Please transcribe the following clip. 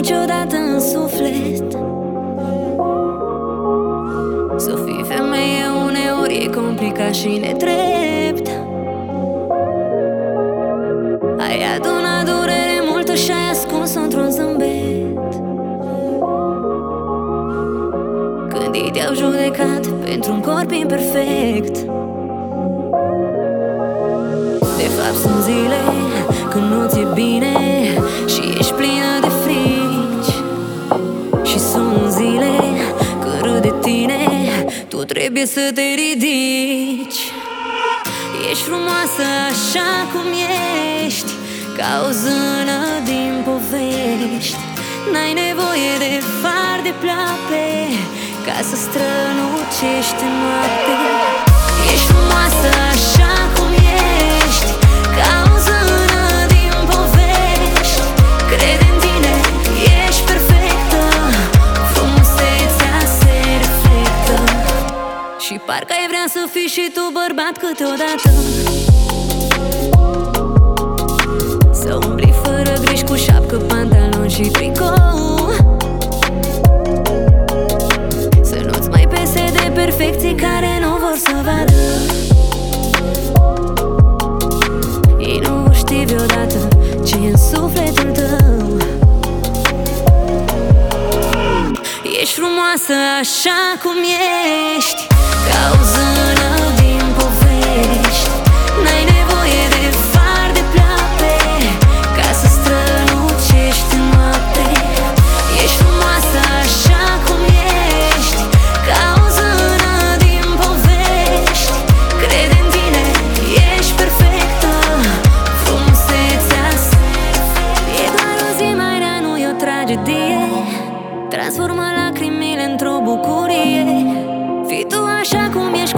niciodată în suflet. Să fii femeie uneori e complicat și nedrept. Ai adunat durere multă și ai ascuns-o într-un zâmbet. Când ei te-au judecat pentru un corp imperfect. De fapt sunt zile când nu ți-e bine și ești plină de frici. Și sunt zile când râd de tine, tu trebuie să te ridici. Ești frumoasă așa cum ești, ca o zână din povești. N-ai nevoie de far de pleoape ca să strălucești în noapte. Ești frumoasă așa cum ești, ca o zână din povești. Crede în tine, ești perfectă, frumusețea se reflectă. Și parcă ai vrea să fii și tu bărbat câteodată. Să umbli fără griji cu șapcă, pantaloni și tricou. Să nu-ți mai pese de perfecții care nu vor să vadă. Ei nu vor ști vreodată ce-i în sufletul tău. Ești frumoasă așa cum ești, ca o zână din povești. N-ai nevoie de far de pleoape ca să strălucești în noapte. Ești frumoasă așa cum ești, ca o zână din povești. Crede în tine, ești perfectă, frumusețea e doar o zi mai rea, nu e o tragedie. Transformă lacrimile într-o bucurie. Fii tu așa cum ești,